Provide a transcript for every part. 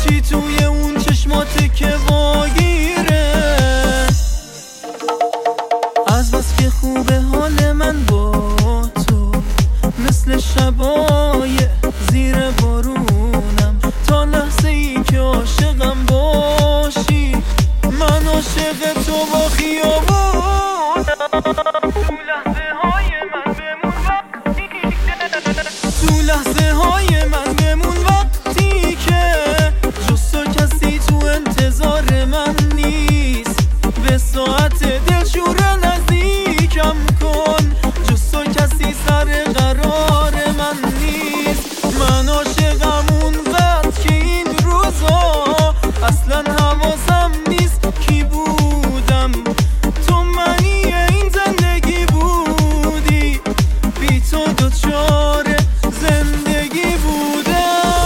چی توی اون چشمات که واگیره. از بس که خوبه حال من با تو، مثل شبای زیر بارونم، تا لحظه ای که عاشقم باشی. من عاشق تو با خیابونم، تو لحظه های من بمون وقتی که، تو لحظه های من بمون وقتی که جز تو کسی تو انتظار من نیست. به ساعت دلشور نزدیکم کن، جز تو کسی سر قرار من نیست. من عاشقم اونقدر که این روزا اصلا حواسم نیست کی بودم. تو منی این زندگی بودی، بی تو دوچار زندگی بودم.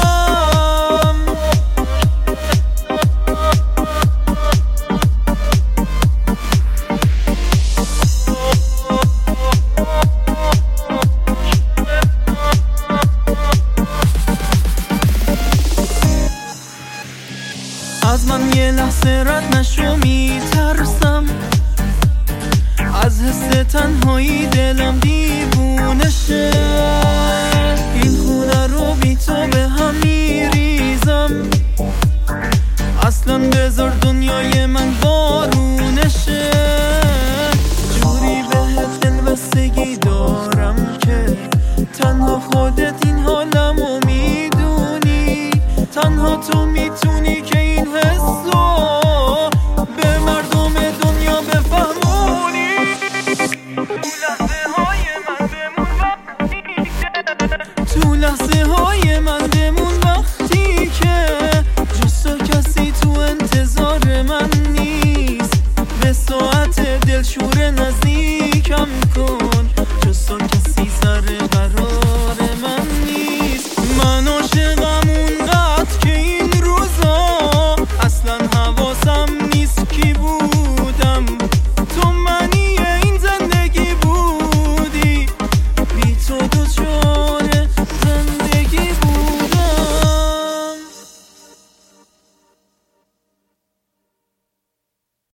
از من یه لحظه رد نشو، میترسم از حس تنهایی دلم دیوونه شه. این خونه رو بی تو به هم میریزم، اصلا بذار دنیای من بارونشه. جوری بهت دلبستگی دارم که تنها خودت این حالمو میدونی، تنها تو میتونی که این حسو